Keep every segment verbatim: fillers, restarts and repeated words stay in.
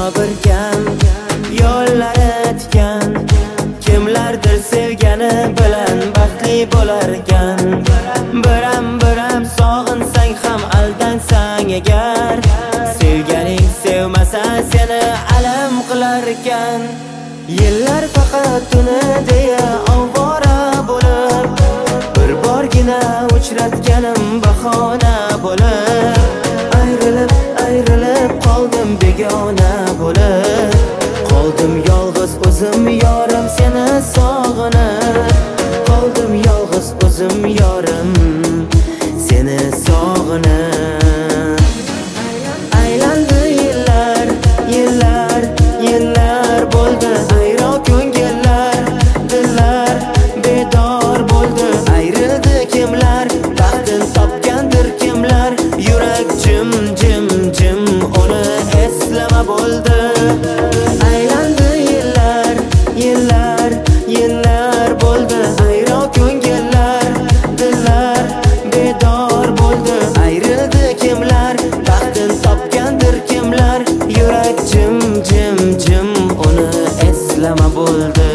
birkan, yo'llari tikan. Kimlardir sevgani bilan baxtli bo'larkan. Biram biram sog'insang ham aldansang agar, sevganing sevmasa seni alam qilarkan. Yillar faqat uni deya ovora bo'lib, bir borgina uchratganim bahona bo'lib, ayrilib ayrilib qoldim begona bo'lib, qoldim yolg'iz o'zim yorim seni sog'inib, qoldim yolg'iz o'zim yorim seni sog'inib. Aylandi yillar, yillar, yillar bo'ldi, ayro ko'ngillar, dillar bedor bo'ldi. Ayrildi kimlar, baxtin topgandir kimlar, yurak jim jim jim uni eslama bo'ldi. Aylandi yillar, yillar, yillar bo'ldi, ayro ko'ngillar, dillar bedor bo'ldi. Ayrildi kimlar, baxtin topgandir kimlar, yurak jim jim jim uni eslama bo'ldi.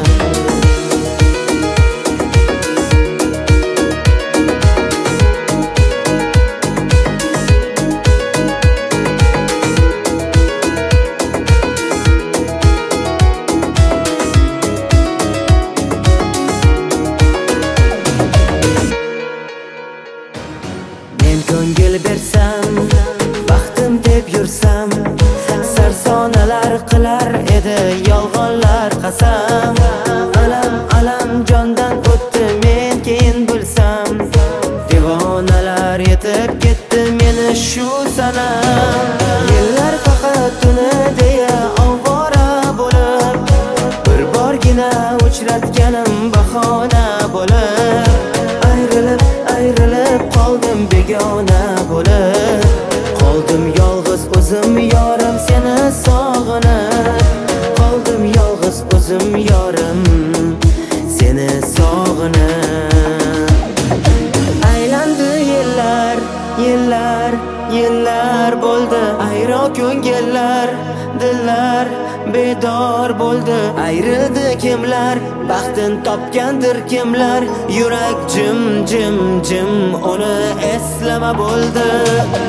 Men ko'ngil bersam, baxtim deb yursam, sarsonalar qilar edi yolg'onlar qasam. Alam alam jondan o'tdi men keyin bilsam, devonalar yetib ketdi meni shu sanam. Yillar faqat uni deya ovora bo'lib, bir borgina uchratganim bahona bo'lib, ayrilib ayrilib qoldim begona bo'lib, qoldim yolg'iz o'zim yorim seni sog'inib, qoldim yolg'iz o'zim yorim seni sog'inib. Aylandi yillar, yillar, yillar bo'ldi, ayro ko'ngillar, dillar bedor bo'ldi. Ayrildi kimlar, baxtin topgandir kimlar, yurak jim jim jim uni eslama bo'ldi.